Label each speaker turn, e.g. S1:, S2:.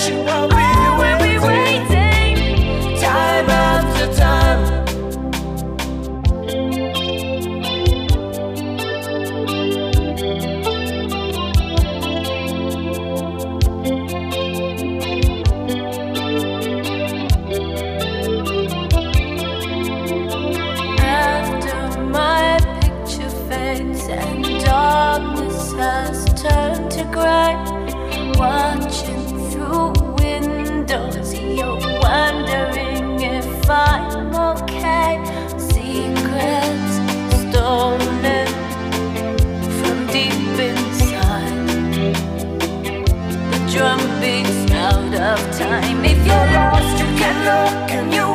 S1: you will be waiting time after time.
S2: After my picture fades and darkness has turned to gray, watching through windows, you're wondering if I'm okay. Secrets stolen from deep inside. The drum beats out of time. If you're lost, you can look and you